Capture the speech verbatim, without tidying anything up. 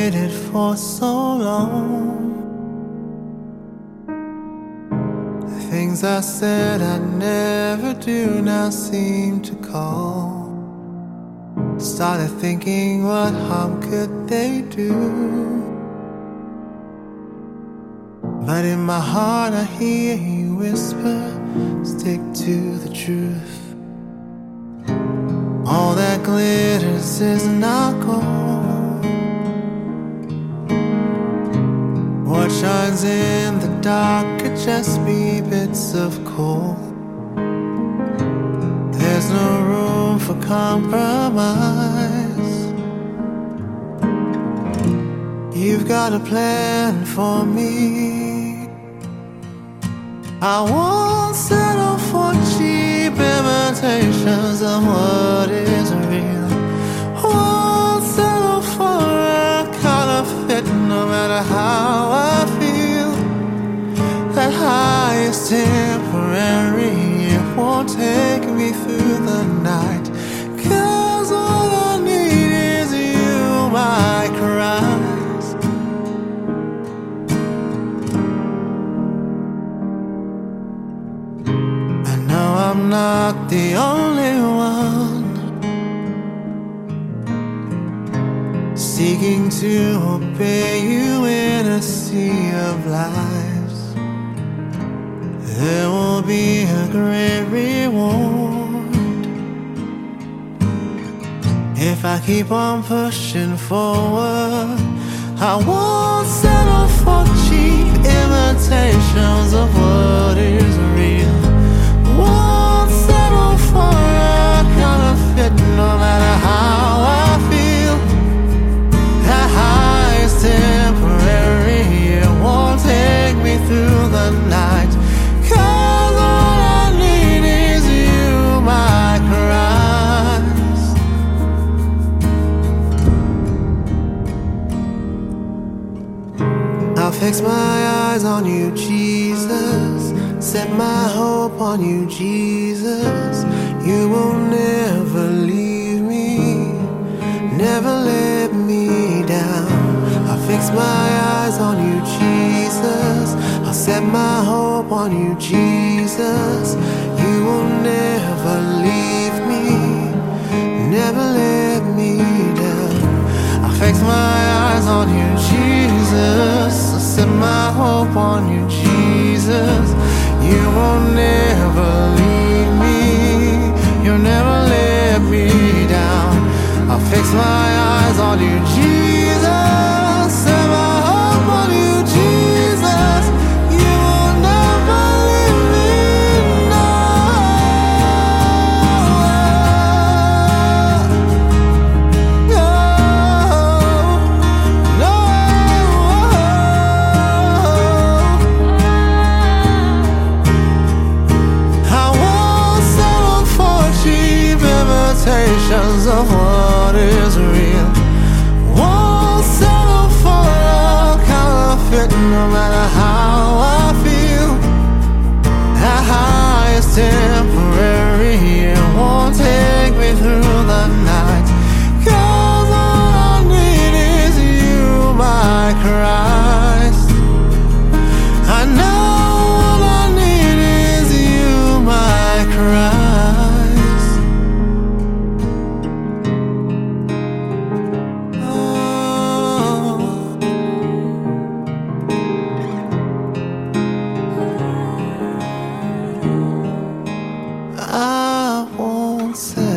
waited for so long. The things I said I'd never do now seem to call. Started thinking, what harm could they do? But in my heart I hear you whisper, stick to the truth. All that glitters is not gold. What shines in the dark could just be bits of coal. There's no room for compromise. You've got a plan for me. I won't settle for cheap imitations of what is real. Won't settle for a counterfeit, no matter how I feel. That high is temporary, it won't take me through the night. 'Cause all I need is you, my cries. I know I'm not the only one seeking to obey you in a sea of lies. There will be a great reward if I keep on pushing forward. I won't settle for cheap imitations of what is real. Won't settle for a counterfeit, no matter how I feel. That high is temporary, it won't take me through the night. 'Cause all I need is you, my cries. I'll fix my eyes on you, Jesus. Set my hope on you, Jesus. You will never leave me, never let me down. I'll fix my eyes on you, Jesus. I'll set my hope on you, Jesus. You will never leave me, never let me down. I'll fix my eyes on you, Jesus. I'll set my hope on you, Jesus. You will never leave me, you'll never let me down. I'll fix my eyes on you, Jesus. Set my hope on you, Jesus. You will never leave me, no. No, no. I won't settle for cheap imitations of what is real. Won't settle for a counterfeit, no matter how I feel. That high is temporary, it won't take me through the night. 'Cause all I need is you, my Christ. I know all I need is you, my Christ. I won't say